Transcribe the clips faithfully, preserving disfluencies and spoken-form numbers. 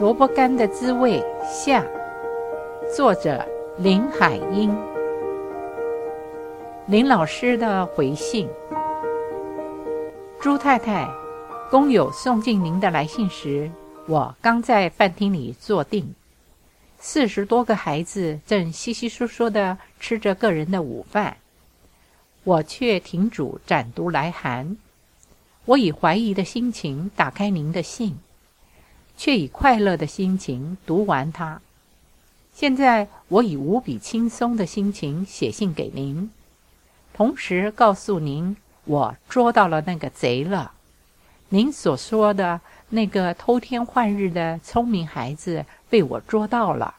萝卜干的滋味下，作者林海音。林老师的回信：朱太太，工友送进您的来信时，我刚在饭厅里坐定，四十多个孩子正稀稀疏疏地吃着个人的午饭，我却停止展读来函。我以怀疑的心情打开您的信，却以快乐的心情读完它。现在我以无比轻松的心情写信给您，同时告诉您我捉到了那个贼了。您所说的那个偷天换日的聪明孩子被我捉到了。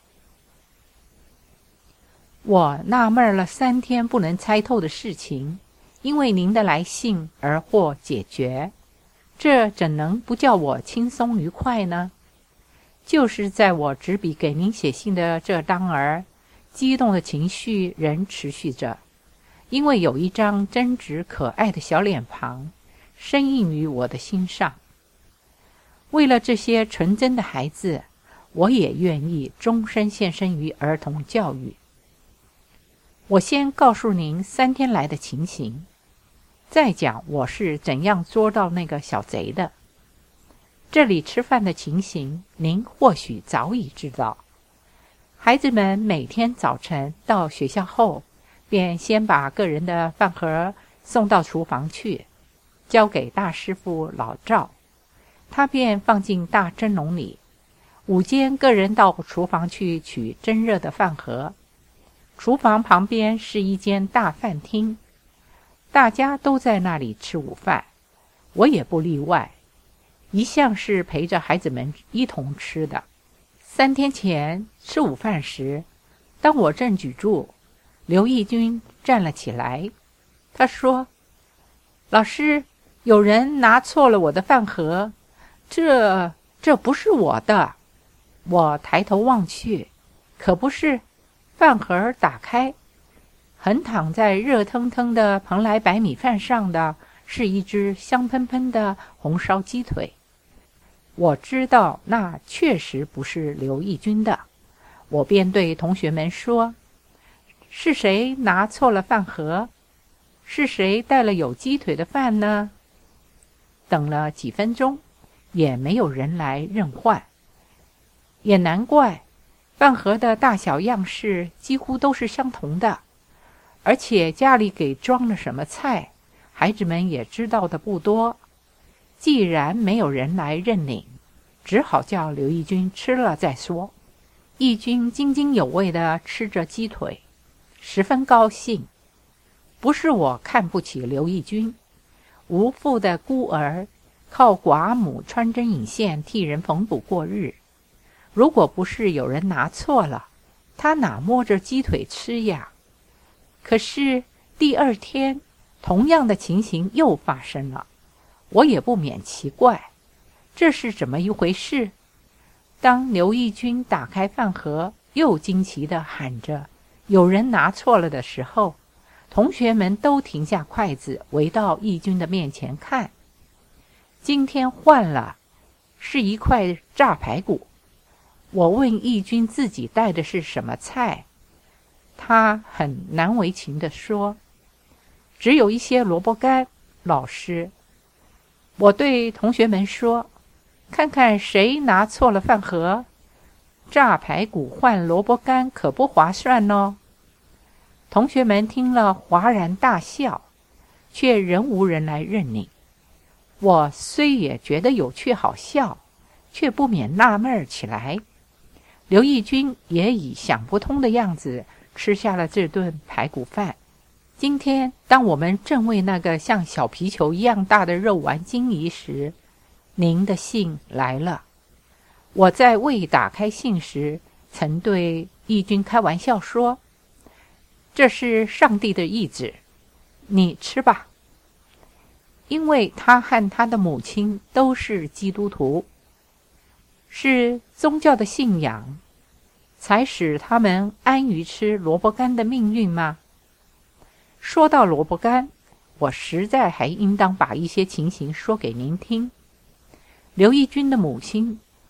我纳闷了三天不能猜透的事情，因为您的来信而获解决，这怎能不叫我轻松愉快呢？就是在我执笔给您写信的这当儿，激动的情绪仍持续着，因为有一张真挚可爱的小脸庞深印于我的心上。为了这些纯真的孩子，我也愿意终身献身于儿童教育。我先告诉您三天来的情形，再讲我是怎样捉到那个小贼的。这里吃饭的情形您或许早已知道。孩子们每天早晨到学校后，便先把个人的饭盒送到厨房去，交给大师傅老赵，他便放进大蒸笼里。午间个人到厨房去取蒸热的饭盒。厨房旁边是一间大饭厅，大家都在那里吃午饭，我也不例外，一向是陪着孩子们一同吃的。三天前吃午饭时，当我正举箸，刘义军站了起来，他说：老师，有人拿错了我的饭盒，这这不是我的。我抬头望去，可不是，饭盒打开，横躺在热腾腾的蓬莱白米饭上的是一只香喷喷的红烧鸡腿。我知道那确实不是刘义军的，我便对同学们说：是谁拿错了饭盒？是谁带了有鸡腿的饭呢？等了几分钟，也没有人来认换。也难怪，饭盒的大小样式几乎都是相同的，而且家里给装了什么菜，孩子们也知道的不多。既然没有人来认领，只好叫刘义军吃了再说。义军津津有味地吃着鸡腿，十分高兴。不是我看不起刘义军，无父的孤儿，靠寡母穿针引线替人缝补过日。如果不是有人拿错了，他哪摸着鸡腿吃呀？可是第二天，同样的情形又发生了，我也不免奇怪，这是怎么一回事？当刘义军打开饭盒，又惊奇地喊着有人拿错了的时候，同学们都停下筷子，围到义军的面前看。今天换了，是一块炸排骨。我问义军自己带的是什么菜，他很难为情地说：只有一些萝卜干，老师。我对同学们说：看看谁拿错了饭盒，炸排骨换萝卜干可不划算哦。同学们听了哗然大笑，却仍无人来认领。我虽也觉得有趣好笑，却不免纳闷起来。刘义军也以想不通的样子吃下了这顿排骨饭。今天当我们正为那个像小皮球一样大的肉丸惊疑时，您的信来了。我在未打开信时，曾对义军开玩笑说：这是上帝的意志，你吃吧。因为他和他的母亲都是基督徒，是宗教的信仰才使他们安于吃萝卜干的命运吗？说到萝卜干，我实在还应当把一些情形说给您听。刘义军的母亲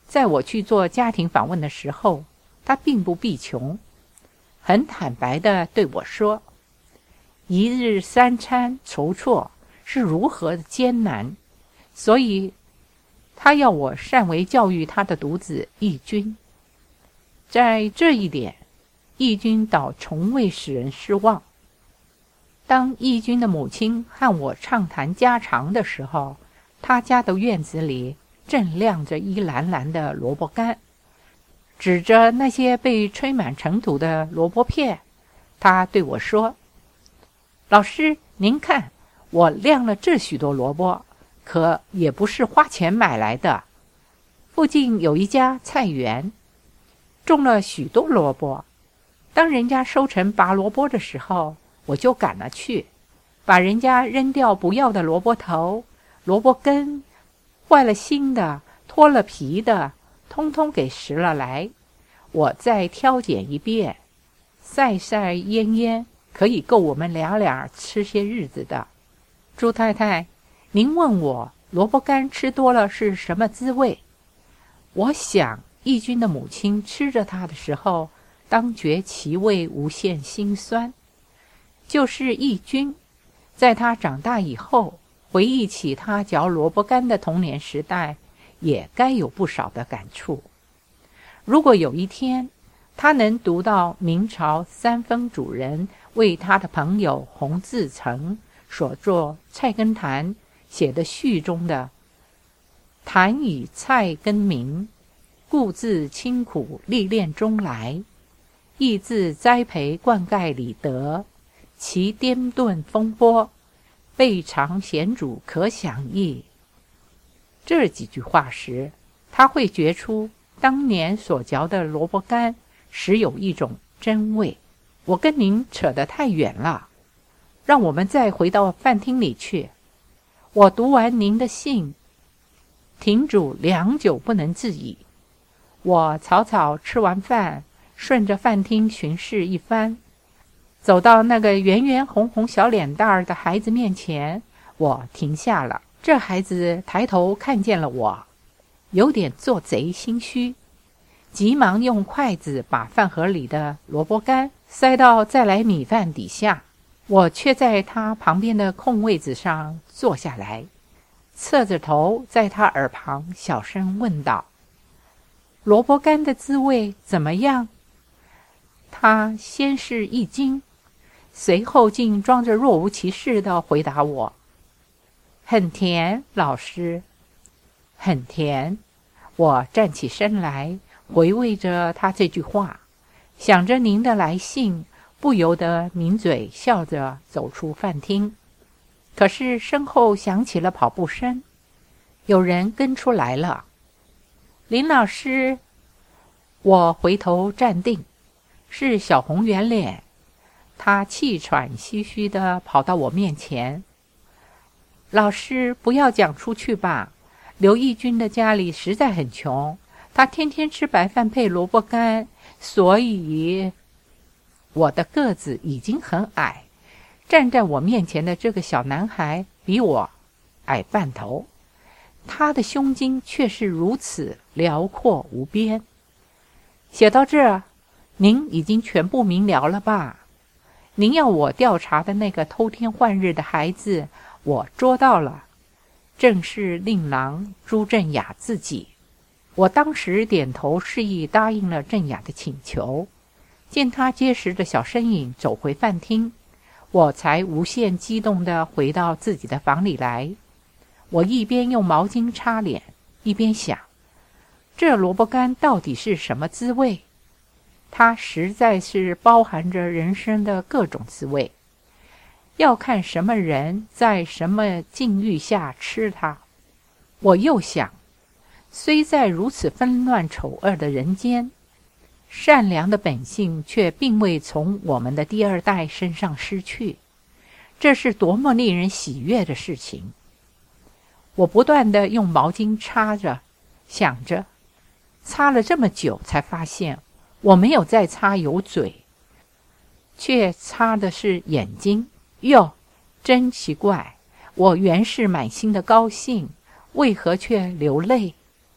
在我去做家庭访问的时候，他并不避穷，很坦白地对我说，一日三餐筹措是如何的艰难，所以他要我善为教育他的独子义军。在这一点，义军倒从未使人失望。当义军的母亲和我畅谈家常的时候，他家的院子里正晾着一篮篮的萝卜干，指着那些被吹满尘土的萝卜片，他对我说，老师，您看，我晾了这许多萝卜，可也不是花钱买来的。附近有一家菜园，种了许多萝卜，当人家收成拔萝卜的时候，我就赶了去，把人家扔掉不要的萝卜头、萝卜根、坏了心的、脱了皮的，通通给拾了来，我再挑拣一遍，晒晒腌腌，可以够我们俩俩吃些日子的。朱太太，您问我萝卜干吃多了是什么滋味？我想义军的母亲吃着它的时候，当觉其味无限辛酸。就是义军在他长大以后，回忆起他嚼萝卜干的童年时代，也该有不少的感触。如果有一天他能读到明朝三分主人为他的朋友洪自成所作《菜根谭》写的序中的谭以菜根名，故自清苦历练中来，亦自栽培灌溉里得，其颠顿风波，备尝贤主可想议。这几句话时，他会觉出当年所嚼的萝卜干实有一种真味。我跟您扯得太远了，让我们再回到饭厅里去。我读完您的信，亭主良久不能自已。我草草吃完饭，顺着饭厅巡视一番，走到那个圆圆红红小脸蛋儿的孩子面前，我停下了。这孩子抬头看见了我，有点做贼心虚，急忙用筷子把饭盒里的萝卜干塞到再来米饭底下。我却在他旁边的空位子上坐下来，侧着头在他耳旁小声问道，萝卜干的滋味怎么样？他先是一惊，随后竟装着若无其事地回答我，很甜，老师，很甜。我站起身来，回味着他这句话，想着您的来信，不由得抿嘴笑着走出饭厅。可是身后响起了跑步声，有人跟出来了。林老师，我回头站定，是小红圆脸，他气喘吁吁地跑到我面前。老师，不要讲出去吧，刘义军的家里实在很穷，他天天吃白饭配萝卜干，所以……我的个子已经很矮，站在我面前的这个小男孩比我矮半头，他的胸襟却是如此辽阔无边。写到这儿，您已经全部明了了吧？您要我调查的那个偷天换日的孩子，我捉到了，正是令郎朱振雅自己。我当时点头示意答应了振雅的请求，见他结实的小身影走回饭厅，我才无限激动地回到自己的房里来。我一边用毛巾擦脸，一边想，这萝卜干到底是什么滋味？它实在是包含着人生的各种滋味，要看什么人在什么境遇下吃它。我又想，虽在如此纷乱丑恶的人间，善良的本性却并未从我们的第二代身上失去，这是多么令人喜悦的事情。我不断地用毛巾擦着，想着，擦了这么久才发现我没有在擦油嘴，却擦的是眼睛。哟，真奇怪，我原是满心的高兴，为何却流泪？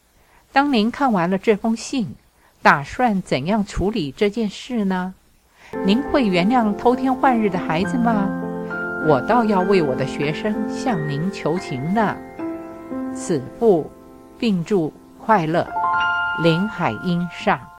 当您看完了这封信，打算怎样处理这件事呢？您会原谅偷天换日的孩子吗？我倒要为我的学生向您求情呢。此部并注快乐，林海音上。